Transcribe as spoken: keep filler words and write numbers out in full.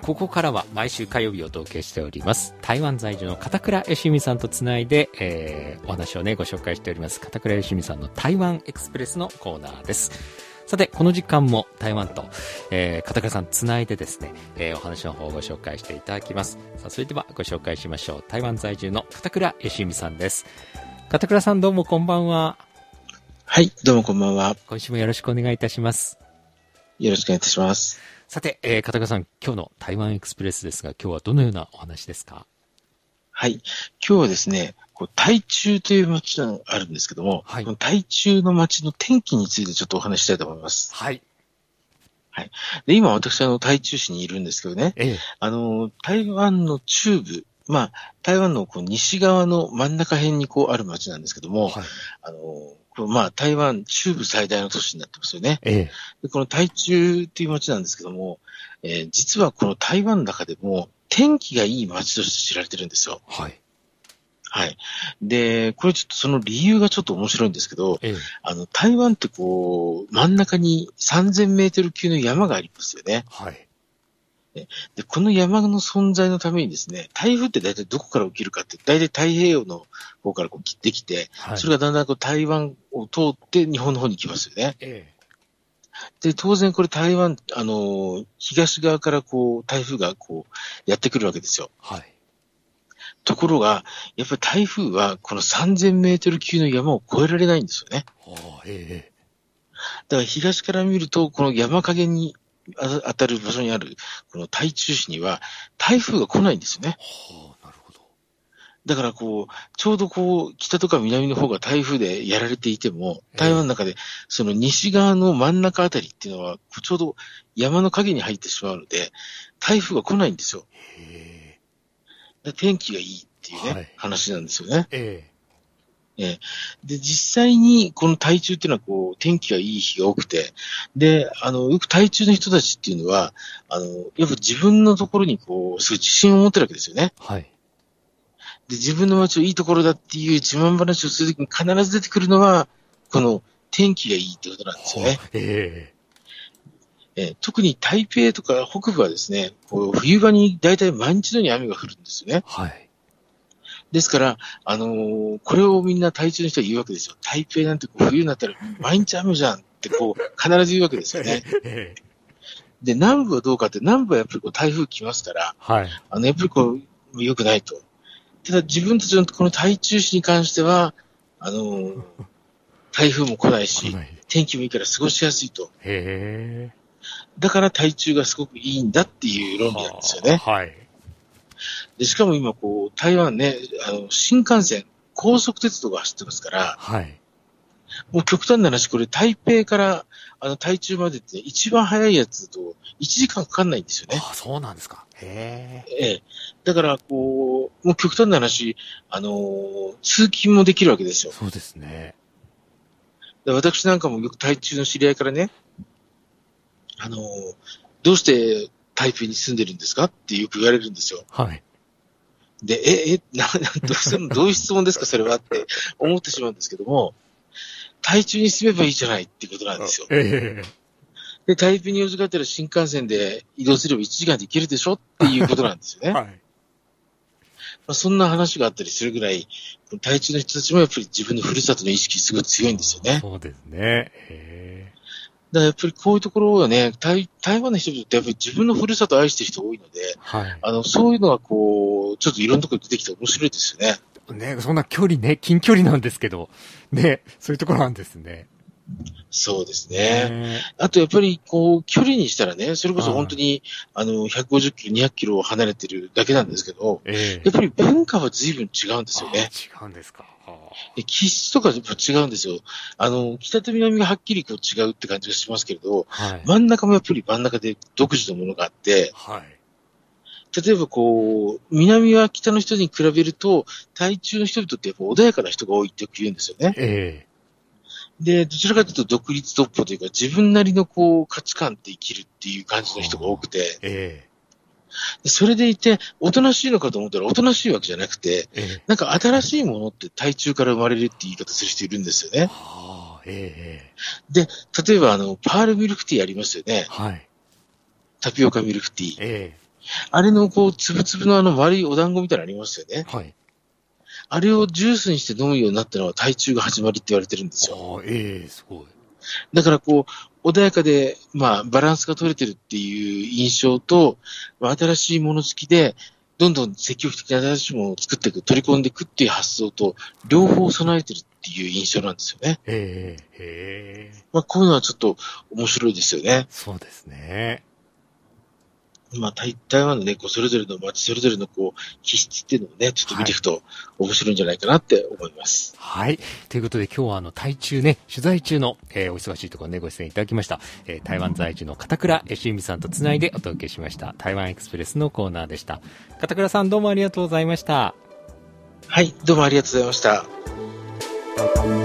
ここからは毎週火曜日をお届けしております台湾在住の片倉よしみさんとつないで、えー、お話をねご紹介しております片倉よしみさんの台湾エクスプレスのコーナーです。さてこの時間も台湾と、えー、片倉さんつないでですね、えー、お話の方をご紹介していただきます。さあそれではご紹介しましょう。台湾在住の片倉よしみさんです。片倉さんどうもこんばんは。 はい、どうもこんばんは。 今週もよろしくお願いいたします。 よろしくお願いいたします。 さて、えー、片倉さん、今日の台湾エクスプレスですが、今日はどのようなお話ですか？ はい、今日はですね、こう台中という町があるんですけども、はい、この台中の町の天気についてちょっとお話ししたいと思います。 はい。 はい。で、今私、あの、台中市にいるんですけどね、ええ、あの、台湾の中部、まあ、台湾のこう西側の真ん中辺にこうある町なんですけども、はい、あの、こまあ、台湾中部最大の都市になってますよね。ええ、でこの台中っていう町なんですけども、えー、実はこの台湾の中でも天気がいい町として知られてるんですよ。はい。はい。で、これちょっとその理由がちょっと面白いんですけど、ええ、あの、台湾ってこう、真ん中にさんぜんメートル級の山がありますよね。はい。で、この山の存在のためにですね、台風って大体どこから起きるかって、大体太平洋の方からこう切ってきて、はい、それがだんだんこう台湾を通って日本の方に来ますよね。ええ、で、当然これ台湾、あの、東側からこう台風がこうやってくるわけですよ。はい。ところが、やっぱり台風はこのさんぜんメートル級の山を越えられないんですよね。はあ、ええ。だから東から見ると、この山陰に当たる場所にある、この台中市には、台風が来ないんですよね。はあ、なるほど。だからこう、ちょうどこう、北とか南の方が台風でやられていても、台湾の中で、その西側の真ん中あたりっていうのは、ちょうど山の影に入ってしまうので、台風が来ないんですよ。へで天気がいいっていうね、はい、話なんですよね。ええええ、で、実際にこの台中っていうのはこう、天気がいい日が多くて、で、あの、よく台中の人たちっていうのは、あの、やっぱ自分のところにこう、そういう自信を持ってるわけですよね。はい。で、自分の街をいいところだっていう自慢話をするときに必ず出てくるのは、この天気がいいってことなんですよね。えええ、特に台北とか北部はですね、こう冬場に大体毎日のように雨が降るんですよね。はい。ですから、あのー、これをみんな台中の人は言うわけですよ。台北なんてこう冬になったら毎日雨じゃんってこう必ず言うわけですよね。で、南部はどうかって、南部はやっぱりこう台風来ますから、はい。あの、やっぱりこう、良くないと。ただ自分たちのこの台中市に関しては、あのー、台風も来ないし、天気もいいから過ごしやすいと。へー。だから台中がすごくいいんだっていう論理なんですよね。はい。で、しかも今こう、台湾ね、あの、新幹線、高速鉄道が走ってますから、はい。もう極端な話、これ台北から、あの、台中までって一番早いやつだといちじかんかかんないんですよね。ああ、そうなんですか。へえ。ええ。だから、こう、もう極端な話、あのー、通勤もできるわけですよ。そうですね。で私なんかもよく台中の知り合いからね、あのー、どうして台北に住んでるんですかってよく言われるんですよ。はい。で、え、え、な、どうしても、どういう質問ですかそれはって思ってしまうんですけども、台中に住めばいいじゃないってことなんですよ。ええ。で、台北に用事があったら新幹線で移動すればいちじかんで行けるでしょっていうことなんですよね。はい。まあ、そんな話があったりするぐらい、台中の人たちもやっぱり自分のふるさとの意識すごい強いんですよね。そうですね。へー。だからやっぱりこういうところはね、台、台湾の人々ってやっぱり自分のふるさとを愛してる人多いので、はい。あの、そういうのがこう、ちょっといろんなところに出てきて面白いですよね。ね、そんな距離ね、近距離なんですけど、ね、そういうところなんですね。そうですね。あとやっぱりこう、距離にしたらね、それこそ本当に、あの、ひゃくごじゅっキロ、にひゃくキロ離れてるだけなんですけど、えー、やっぱり文化は随分違うんですよね。違うんですか。で気質とかやっぱ違うんですよ。あの、北と南がはっきりこう違うって感じがしますけれど、はい、真ん中もやっぱり真ん中で独自のものがあって、はい、例えばこう、南は北の人に比べると、台中の人々ってやっぱ穏やかな人が多いってよく言うんですよね。えーで、どちらかというと独立独歩というか自分なりのこう価値観で生きるっていう感じの人が多くて、ええ、それでいて、おとなしいのかと思ったらおとなしいわけじゃなくて、ええ、なんか新しいものって台中から生まれるって言い方する人いるんですよね。はあ、ええ、で、例えばあの、パールミルクティーありますよね。はい。タピオカミルクティー。ええ、 あれのこう、つぶつぶのあの丸いお団子みたいなのありますよね。 はい。 あれをジュースにして飲むようになったのは体中が始まりって言われてるんですよ。 ああ、ええー、すごい。 だからこう、穏やかで、まあ、バランスが取れてるっていう印象と、まあ、新しいもの好きで、どんどん積極的に新しいものを作っていく、取り込んでいくっていう発想と、両方備えてるっていう印象なんですよね。 へえ、へえ。 まあ、こういうのはちょっと面白いですよね。 そうですね。 まあ、台, 台湾のね、こう、それぞれの街、それぞれのこう、気質っていうのをね、ちょっと見ていくと面白いんじゃないかなって思います。 はい。ということで今日はあの、台中ね、取材中の、えー、お忙しいところね、ご出演いただきました。えー、台湾在住の片倉恵美さんとつないでお届けしました。台湾エクスプレスのコーナーでした。片倉さんどうもありがとうございました。 はい、どうもありがとうございました。